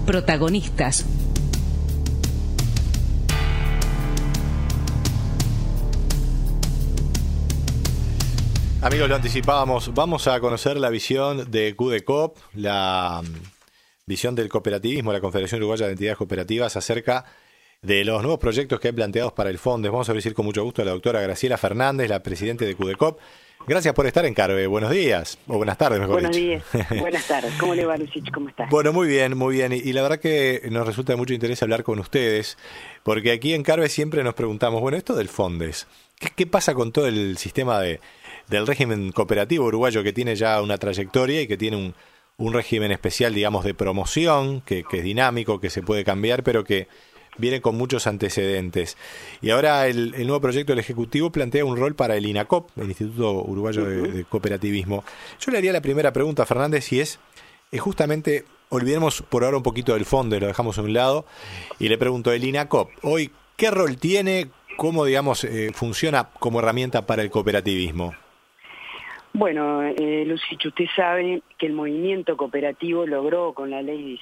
Protagonistas. Amigos, lo anticipábamos, vamos a conocer la visión de CUDECOP, la visión del cooperativismo, la Confederación Uruguaya de Entidades Cooperativas, acerca de los nuevos proyectos que hay planteados para el Fondes. Vamos a recibir con mucho gusto a la doctora Graciela Fernández, la presidente de CUDECOP. Gracias por estar en Carve. Buenos días, o buenas tardes, mejor Buenos dicho. días, buenas tardes. ¿Cómo le va, Lucich? ¿Cómo estás? Bueno, muy bien, muy bien. Y la verdad que nos resulta de mucho interés hablar con ustedes, porque aquí en Carve siempre nos preguntamos, bueno, esto del Fondes, ¿qué pasa con todo el sistema del régimen cooperativo uruguayo, que tiene ya una trayectoria y que tiene un régimen especial, digamos, de promoción, que es dinámico, que se puede cambiar, pero que viene con muchos antecedentes? Y ahora el nuevo proyecto del Ejecutivo plantea un rol para el INACOP, el Instituto Uruguayo de Cooperativismo. Yo le haría la primera pregunta a Fernández, si es justamente, olvidemos por ahora un poquito del fondo, lo dejamos a un lado, y le pregunto, el INACOP, hoy, ¿qué rol tiene? ¿Cómo, digamos, funciona como herramienta para el cooperativismo? Bueno, Lucich, usted sabe que el movimiento cooperativo logró con la ley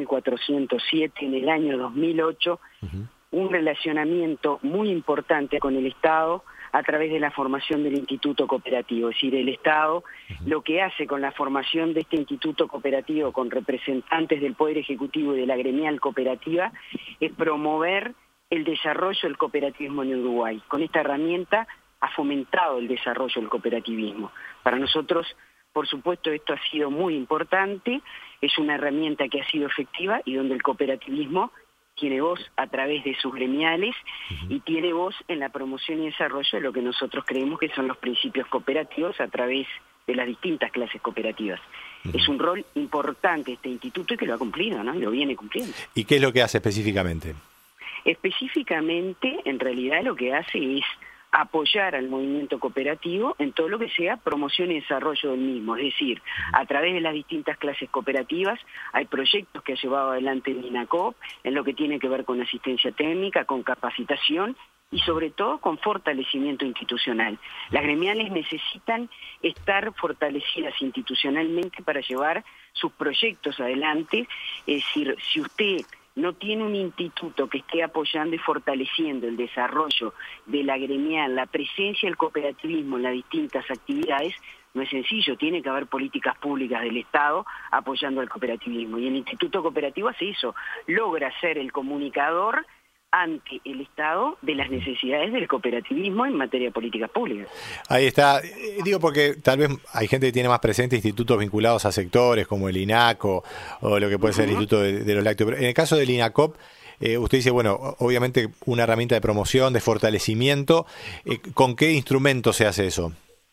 18.407 en el año 2008 un relacionamiento muy importante con el Estado a través de la formación del Instituto Cooperativo. Es decir, el Estado lo que hace con la formación de este Instituto Cooperativo con representantes del Poder Ejecutivo y de la gremial cooperativa es promover el desarrollo del cooperativismo en Uruguay. Con esta herramienta ha fomentado el desarrollo del cooperativismo. Para nosotros, por supuesto, esto ha sido muy importante, es una herramienta que ha sido efectiva y donde el cooperativismo tiene voz a través de sus gremiales y tiene voz en la promoción y desarrollo de lo que nosotros creemos que son los principios cooperativos a través de las distintas clases cooperativas. Es un rol importante este instituto y que lo ha cumplido, ¿no? Y lo viene cumpliendo. ¿Y qué es lo que hace específicamente? Específicamente, en realidad, lo que hace es apoyar al movimiento cooperativo en todo lo que sea promoción y desarrollo del mismo. Es decir, a través de las distintas clases cooperativas hay proyectos que ha llevado adelante el INACOP en lo que tiene que ver con asistencia técnica, con capacitación y sobre todo con fortalecimiento institucional. Las gremiales necesitan estar fortalecidas institucionalmente para llevar sus proyectos adelante. Es decir, si usted no tiene un instituto que esté apoyando y fortaleciendo el desarrollo de la gremial, la presencia del cooperativismo en las distintas actividades, no es sencillo, tiene que haber políticas públicas del Estado apoyando al cooperativismo. Y el Instituto Cooperativo hace eso, logra ser el comunicador ante el Estado de las necesidades del cooperativismo en materia de políticas públicas. Ahí está. Digo porque tal vez hay gente que tiene más presente institutos vinculados a sectores como el INACO o lo que puede ser el Instituto de los Lácteos. Pero en el caso del INACOP, usted dice, bueno, obviamente una herramienta de promoción, de fortalecimiento. ¿Con qué instrumentos se hace eso?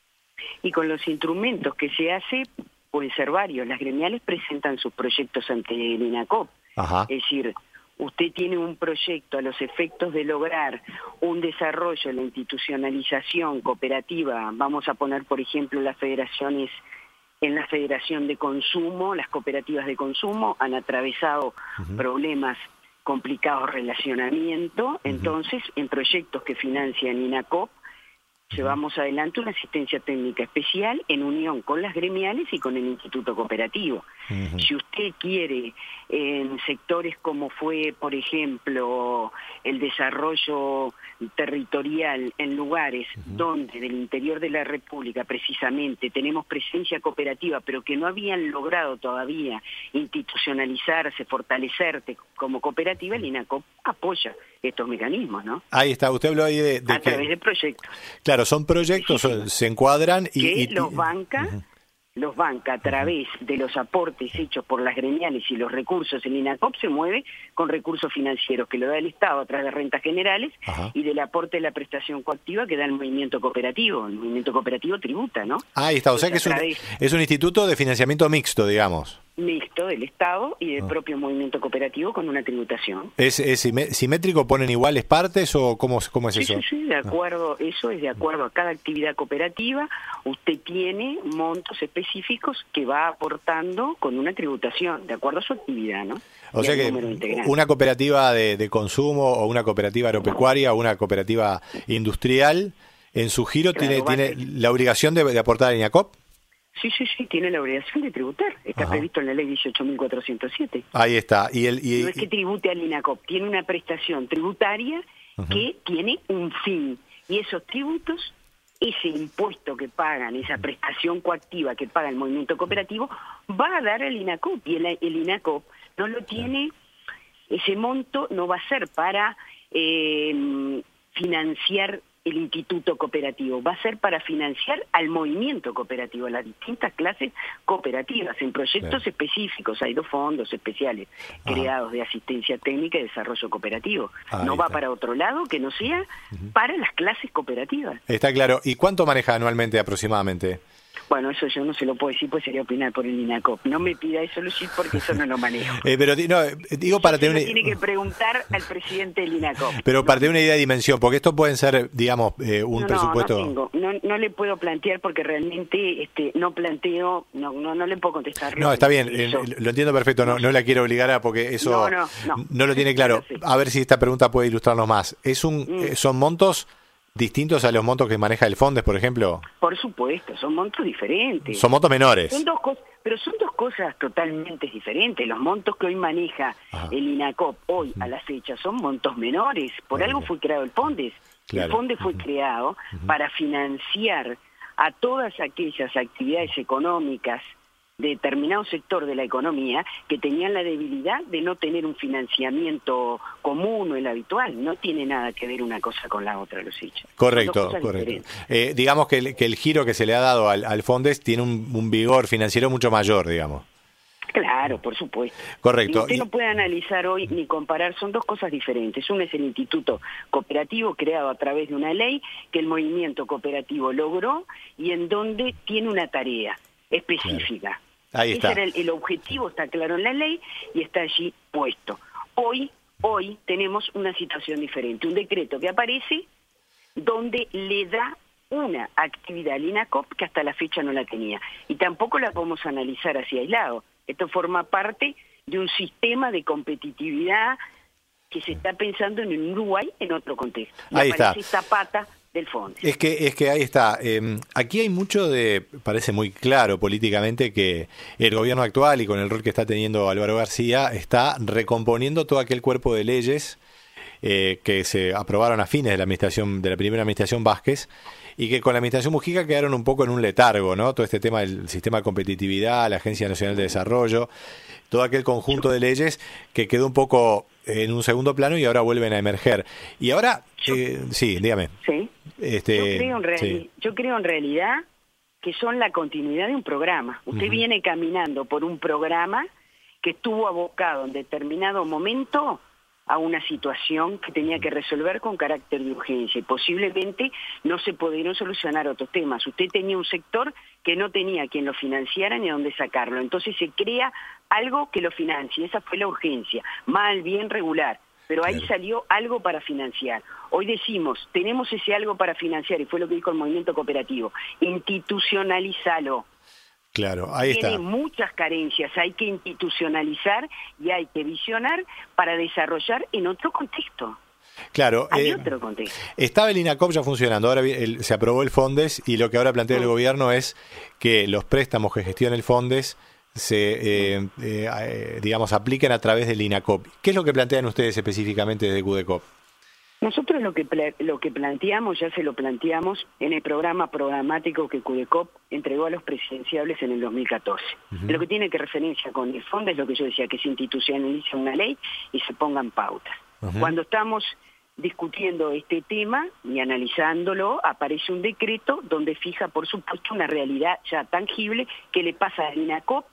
Y con los instrumentos que se hace pueden ser varios. Las gremiales presentan sus proyectos ante el INACOP. Es decir, usted tiene un proyecto a los efectos de lograr un desarrollo en la institucionalización cooperativa. Vamos a poner, por ejemplo, las federaciones, en la Federación de Consumo, las cooperativas de consumo han atravesado problemas complicados de relacionamiento. Entonces, en proyectos que financian INACOP, llevamos adelante una asistencia técnica especial en unión con las gremiales y con el Instituto Cooperativo. Si usted quiere, en sectores como fue, por ejemplo, el desarrollo territorial en lugares donde del interior de la República precisamente tenemos presencia cooperativa, pero que no habían logrado todavía institucionalizarse, fortalecerse como cooperativa, el INACOP apoya estos mecanismos, ¿no? Ahí está, usted habló ahí de a través de proyectos. Claro, son proyectos, se encuadran y los banca a través de los aportes hechos por las gremiales y los recursos. El INACOP se mueve con recursos financieros que lo da el Estado a través de rentas generales y del aporte de la prestación coactiva que da el movimiento cooperativo. El movimiento cooperativo tributa, ¿no? Ahí está, o sea que es un instituto de financiamiento mixto, digamos. Mixto del Estado y del propio movimiento cooperativo con una tributación. ¿Es simétrico? ¿Ponen iguales partes o cómo es eso? Sí, de acuerdo, eso es de acuerdo a cada actividad cooperativa. Usted tiene montos específicos que va aportando con una tributación, de acuerdo a su actividad, ¿no? O sea que una cooperativa de consumo o una cooperativa agropecuaria o una cooperativa industrial, en su giro tiene la obligación de aportar al INACOP. Sí, tiene la obligación de tributar. Está previsto en la ley 18.407. Ahí está. No es que tribute al INACOP, tiene una prestación tributaria que tiene un fin. Y esos tributos, ese impuesto que pagan, esa prestación coactiva que paga el movimiento cooperativo, va a dar al INACOP. Y el INACOP no lo tiene, ese monto no va a ser para financiar el instituto cooperativo, va a ser para financiar al movimiento cooperativo, a las distintas clases cooperativas, en proyectos específicos. Hay 2 fondos especiales creados de asistencia técnica y desarrollo cooperativo. No va para otro lado que no sea para las clases cooperativas. Está claro. ¿Y cuánto maneja anualmente aproximadamente? Bueno, eso yo no se lo puedo decir, pues sería opinar por el INACOP. No me pida eso, Luis, porque eso no lo manejo. Pero no, digo para tener tiene que preguntar al presidente del INACOP. Pero para tener una idea de dimensión, porque esto pueden ser, digamos, un presupuesto... No le puedo plantear porque realmente no planteo, no le puedo contestar. No, está bien, lo entiendo perfecto, no la quiero obligar porque eso no lo tiene claro. A ver si esta pregunta puede ilustrarnos más. ¿Son montos distintos a los montos que maneja el Fondes, por ejemplo? Por supuesto, son montos diferentes. Son montos menores. Pero son 2 cosas totalmente diferentes. Los montos que hoy maneja el INACOP, hoy a la fecha, son montos menores. Por algo fue creado el Fondes. Claro. El Fondes fue creado para financiar a todas aquellas actividades económicas de determinado sector de la economía que tenían la debilidad de no tener un financiamiento común o el habitual. No tiene nada que ver una cosa con la otra, los hechos. Correcto. Digamos que el giro que se le ha dado al Fondes tiene un vigor financiero mucho mayor, digamos. Claro, por supuesto. Correcto. Y usted no puede analizar hoy ni comparar, son 2 cosas diferentes. Uno es el instituto cooperativo creado a través de una ley que el movimiento cooperativo logró y en donde tiene una tarea específica. Claro. Ahí está. Ese era el objetivo, está claro en la ley y está allí puesto. Hoy tenemos una situación diferente, un decreto que aparece donde le da una actividad al INACOP que hasta la fecha no la tenía. Y tampoco la podemos analizar así aislado. Esto forma parte de un sistema de competitividad que se está pensando en Uruguay en otro contexto. Ahí está. Esta pata del fondo. Es que ahí está. Aquí hay mucho parece muy claro políticamente que el gobierno actual y con el rol que está teniendo Álvaro García está recomponiendo todo aquel cuerpo de leyes que se aprobaron a fines de la primera administración Vázquez y que con la administración Mujica quedaron un poco en un letargo, ¿no? Todo este tema del sistema de competitividad, la Agencia Nacional de Desarrollo, todo aquel conjunto de leyes que quedó un poco en un segundo plano y ahora vuelven a emerger. Y ahora, sí, dígame. Sí. Yo creo en realidad que son la continuidad de un programa. Usted viene caminando por un programa que estuvo abocado en determinado momento a una situación que tenía que resolver con carácter de urgencia y posiblemente no se pudieron solucionar otros temas. Usted tenía un sector que no tenía quien lo financiara ni a dónde sacarlo. Entonces se crea algo que lo financie. Esa fue la urgencia. Mal, bien, regular. Pero ahí salió algo para financiar. Hoy decimos, tenemos ese algo para financiar, y fue lo que dijo el movimiento cooperativo. Institucionalízalo. Claro, ahí está. Tiene muchas carencias, hay que institucionalizar y hay que visionar para desarrollar en otro contexto. Claro, hay otro contexto. Estaba el INACOP ya funcionando, ahora se aprobó el Fondes y lo que ahora plantea el gobierno es que los préstamos que gestiona el Fondes se, digamos, apliquen a través del INACOP. ¿Qué es lo que plantean ustedes específicamente desde QDECOP? Nosotros lo que planteamos, ya se lo planteamos en el programa programático que QDECOP entregó a los presidenciables en el 2014. Lo que tiene que referencia con el fondo es lo que yo decía, que se institucionalice una ley y se pongan pautas. Cuando estamos discutiendo este tema y analizándolo, aparece un decreto donde fija, por supuesto, una realidad ya tangible que le pasa al INACOP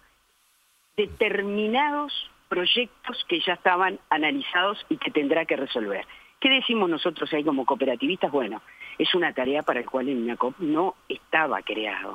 determinados proyectos que ya estaban analizados y que tendrá que resolver. ¿Qué decimos nosotros ahí como cooperativistas? Bueno, es una tarea para la cual el INACOP no estaba creado.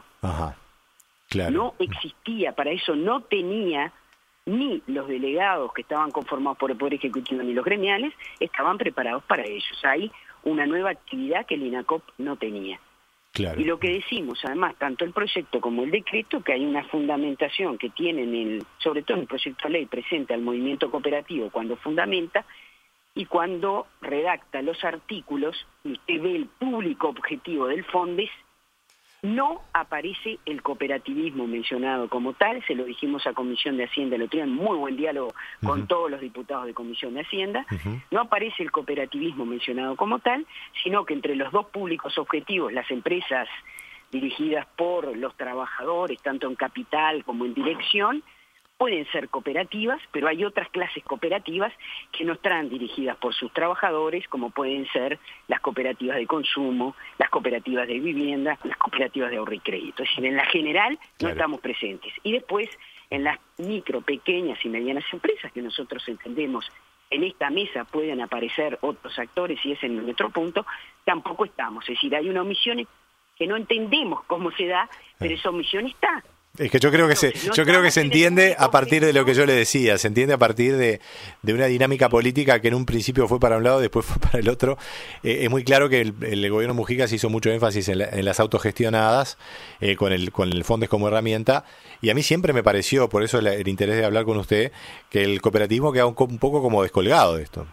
Claro. No existía, para eso no tenía ni los delegados que estaban conformados por el Poder Ejecutivo ni los gremiales estaban preparados para ellos. Hay una nueva actividad que el INACOP no tenía. Claro. Y lo que decimos, además, tanto el proyecto como el decreto, que hay una fundamentación que tienen, sobre todo en el proyecto de ley, presenta al movimiento cooperativo cuando fundamenta, y cuando redacta los artículos, y usted ve el público objetivo del Fondes, No aparece el cooperativismo mencionado como tal, se lo dijimos a Comisión de Hacienda, lo tuvieron muy buen diálogo con todos los diputados de Comisión de Hacienda, no aparece el cooperativismo mencionado como tal, sino que entre los dos públicos objetivos, las empresas dirigidas por los trabajadores, tanto en capital como en dirección, pueden ser cooperativas, pero hay otras clases cooperativas que no están dirigidas por sus trabajadores, como pueden ser las cooperativas de consumo, las cooperativas de vivienda, las cooperativas de ahorro y crédito. Es decir, en la general no estamos presentes. Y después, en las micro, pequeñas y medianas empresas que nosotros entendemos en esta mesa pueden aparecer otros actores, y ese es nuestro punto, tampoco estamos. Es decir, hay una omisión que no entendemos cómo se da, pero esa omisión está. Es que yo creo que se entiende a partir de lo que yo le decía, se entiende a partir de una dinámica política que en un principio fue para un lado, después fue para el otro. Es muy claro que el gobierno Mujica se hizo mucho énfasis en las autogestionadas, con el Fondes como herramienta, y a mí siempre me pareció, por eso el interés de hablar con usted, que el cooperativismo queda un poco como descolgado de esto.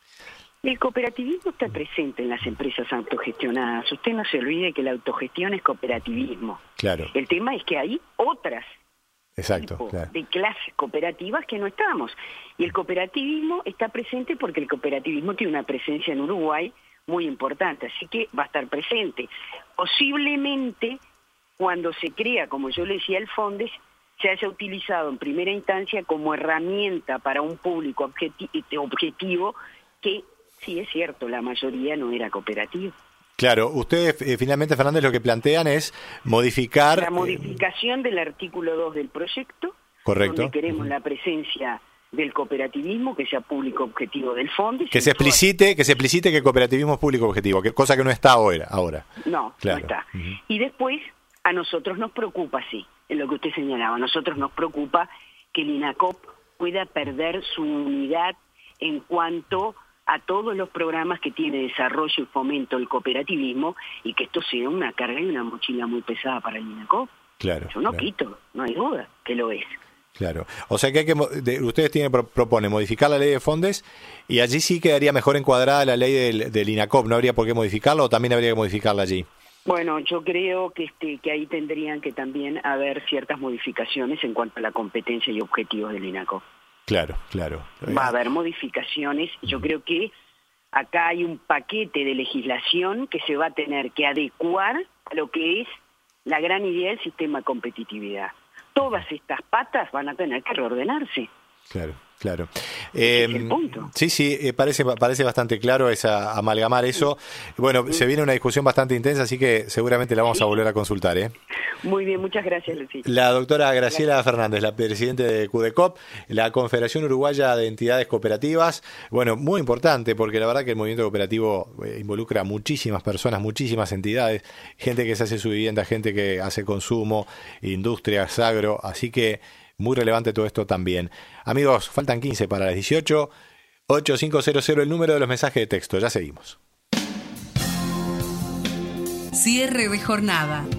El cooperativismo está presente en las empresas autogestionadas. Usted no se olvide que la autogestión es cooperativismo. Claro. El tema es que hay otras tipos de clases cooperativas que no estamos. Y el cooperativismo está presente porque el cooperativismo tiene una presencia en Uruguay muy importante, así que va a estar presente. Posiblemente, cuando se crea, como yo le decía, el Fondes, se haya utilizado en primera instancia como herramienta para un público objetivo que, sí es cierto, la mayoría no era cooperativa. Claro, ustedes finalmente, Fernández, lo que plantean es modificar... La modificación del artículo 2 del proyecto, correcto, donde queremos la presencia del cooperativismo, que sea público objetivo del fondo. Que se explicite que el cooperativismo es público objetivo, cosa que no está ahora. No, claro. No está. Y después, a nosotros nos preocupa, sí, en lo que usted señalaba, a nosotros nos preocupa que el INACOP pueda perder su unidad en cuanto a todos los programas que tiene desarrollo y fomento el cooperativismo, y que esto sea una carga y una mochila muy pesada para el INACOP. Claro. Yo no quito, no hay duda que lo es. Claro. O sea que ustedes proponen modificar la ley de Fondes, y allí sí quedaría mejor encuadrada la ley del INACOP, ¿no habría por qué modificarla o también habría que modificarla allí? Bueno, yo creo que ahí tendrían que también haber ciertas modificaciones en cuanto a la competencia y objetivos del INACOP. Claro. Va a haber modificaciones. Yo creo que acá hay un paquete de legislación que se va a tener que adecuar a lo que es la gran idea del sistema de competitividad. Todas estas patas van a tener que reordenarse. Claro. Es el punto. Sí, parece bastante claro amalgamar eso. Bueno, se viene una discusión bastante intensa, así que seguramente la vamos a volver a consultar, ¿eh? Muy bien, muchas gracias, Lucía. La doctora Graciela Fernández, la presidenta de CUDECOP, la Confederación Uruguaya de Entidades Cooperativas. Bueno, muy importante, porque la verdad que el movimiento cooperativo involucra a muchísimas personas, muchísimas entidades, gente que se hace su vivienda, gente que hace consumo, industrias, agro, así que muy relevante todo esto también. Amigos, faltan 15 para las 18. 8500 el número de los mensajes de texto. Ya seguimos. Cierre de jornada.